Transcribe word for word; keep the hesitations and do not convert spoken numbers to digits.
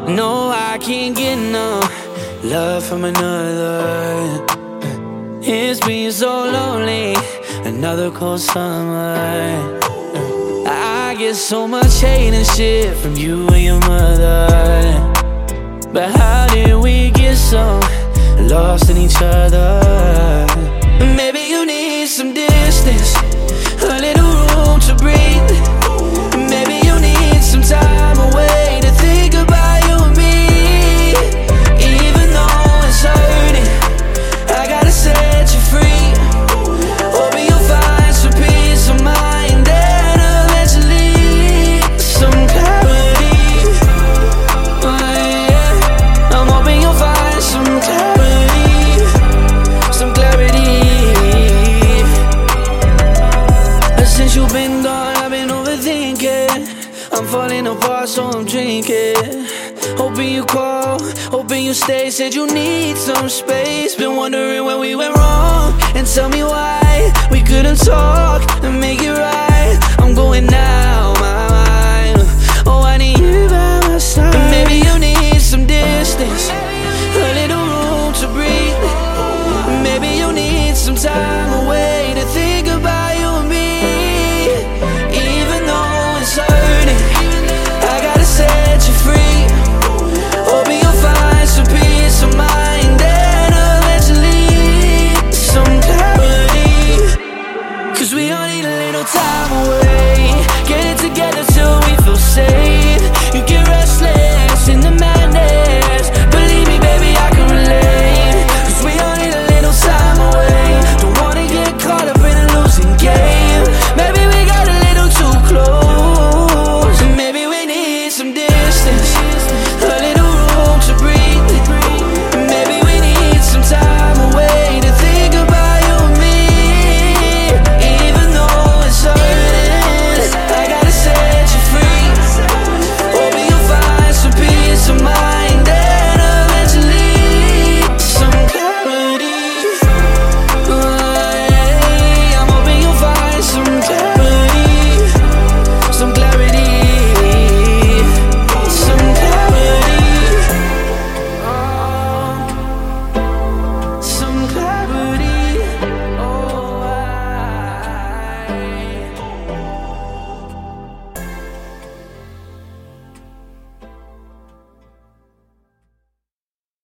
No, I can't get no love from another. It's been so lonely, another cold summer. I get so much hate and shit from you and your mother. But how did we get so lost in each other? Maybe you need some distance, a little room to breathe. Maybe you need some time away to think about you and me. Even though it's hurting, I gotta set you free. Hoping you'll find some peace of mind and eventually some clarity. Oh, yeah. I'm hoping you'll find some clarity, some clarity. Since you've been gone, I've been overthinking. I'm falling apart, so I'm drinking. Hoping you call, hoping you stay. Said you need some space. Been wondering when we went wrong, and tell me why we couldn't talk and make it right. I'm going now, my